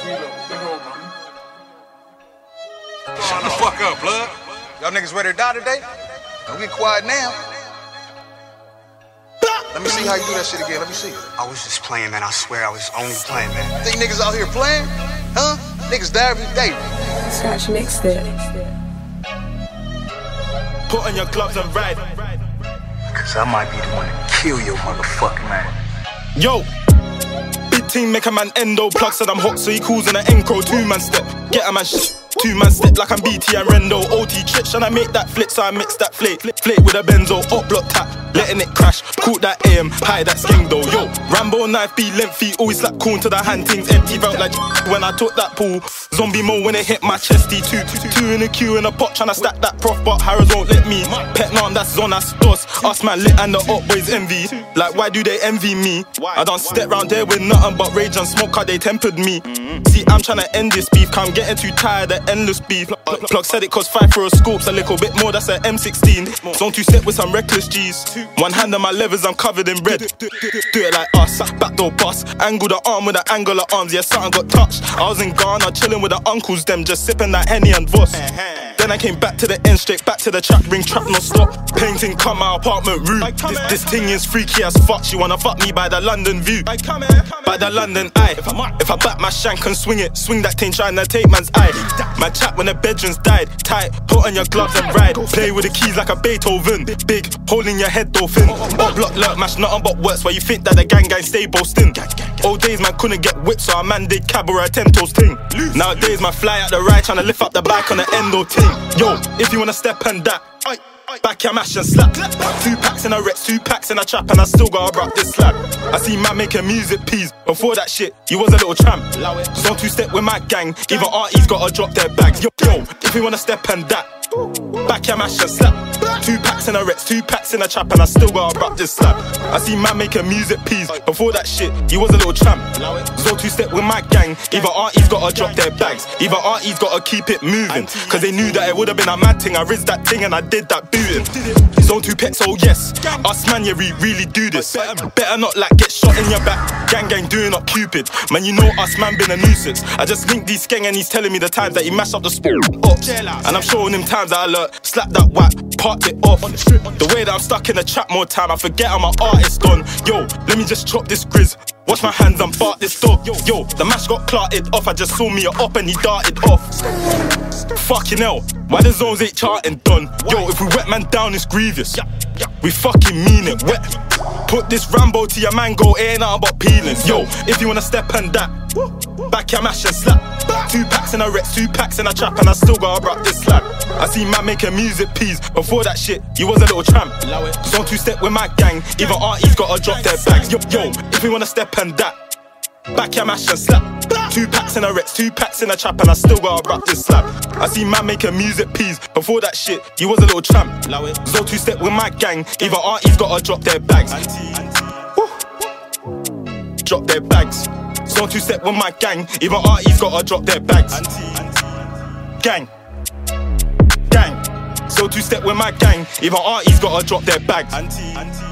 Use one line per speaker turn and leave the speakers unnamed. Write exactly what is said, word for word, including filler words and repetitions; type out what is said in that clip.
Shut the fuck up, blood. Y'all niggas ready to die today? Don't get quiet now. Let me see how you do that shit again. Let me see.
I was just playing, man. I swear I was only playing, man.
Think niggas out here playing? Huh? Niggas die every day.
Scratch mixed it.
Put on your gloves and ride.
Cause I might be the one to kill your motherfucking man.
Yo! Big team make a man endo. Plug said I'm hot, so he calls in an encro. Two man step, get a man shit. Two man step like I'm B T and Rendo. O T chits, and I make that flit, so I mix that flake. Flake with a benzo, up block tap, letting it crash. Caught that A M, high that sking though. Yo, Rambo knife be lengthy, always slap corn to the hand. Things empty, felt like when I took that pool. Zombie mode when it hit my chesty. Two, two, two in a queue in a pot, tryna stack that prof, but Harrods won't let me. Pet nam, that's on, that's dos. Us man lit and the up boys envy. Like why do they envy me? I done step round there with nothing but rage and smoke, cause they tempered me. See, I'm tryna end this beef, cause I'm getting too tired of endless beef. Plug said it cost five for a scope's a little bit more, that's an M sixteen. Zone two step with some reckless G's. One hand on my levers, I'm covered in red. Do it like us, backdoor bust. Angle the arm with the angle of arms, yeah, something got touched. I was in Ghana, chilling with the uncles, them just sipping that Henny and Voss. Then I came back to the end, straight back to the trap, ring trap, no stop. Painting, come my apartment room. This, this thing is freaky as fuck, she wanna fuck me by the London view. By the London eye. If I back my shank and swing it, swing that thing trying to take man's eye. My chat when the bedrooms died, tight, put on your gloves and ride. Play with the keys like a Beethoven, big, hole in your head dolphin. Or block lurk, mash nothing but works where you think that the gang gang stay boasting. Old days man couldn't get whipped, so a man did cab or a ten toes ting. Nowadays man fly out the ride, trying to lift up the back on the endo ting. Yo, if you wanna step and that, back your mash and slap. Two packs in a Rex, two packs in a trap, and I still gotta rock this slap. I see man making music peas. Before that shit, you was a little tramp. Zone two step with my gang, even aunties gotta drop their bags. Yo, yo, if you wanna step and that, back your mash and slap. Two packs in a Rex, two packs in a trap, and I still gotta rock this slap. I see man making music peas. Before that shit, you was a little tramp. Zone two step with my gang, even aunties gotta drop their bags. Even aunties gotta keep it moving, cause they knew that it would've been a mad thing. I rizzed that thing and I did that booting. Zone two pets, oh yes, us man, yeah, we really do this. Better not like get shot in your back. Gang gang doing up Cupid. Man, you know us man been a nuisance. I just linked these skeng and he's telling me the times that he mashed up the sport. Ops. And I'm showing him times that I alert, slap that whack, parked it off. The way that I'm stuck in the trap more time, I forget I'm an artist gone. Yo, let me just chop this grizz. Wash my hands and fart this dog. Yo, the mash got clarted off. I just saw me up and he darted off. Fucking hell, why the zones ain't charting done? Yo, if we wet man down, it's grievous. We fucking mean it, wet. Put this Rambo to your mango, ain't nothing but peelings. Yo, if you wanna step and that, back your mash and slap. Two packs in a Rex, two packs in a trap, and I still gotta rock this slap. I see man making music peas. Before that shit, you was a little tramp. Zone two step with my gang, even aunties gotta drop their bags. Yo, yo, if you wanna step and that, back your mash and slap. Two packs in a Rex, two packs in a trap, and I still gotta rock this slap. I see man making music peas. Before that shit, you was a little tramp. Zone two step with my gang, even aunties gotta drop their bags. Drop their bags. Zone two step with my gang, even aunties gotta drop their bags. Gang, gang. Zone two step with my gang, even aunties gotta drop their bags.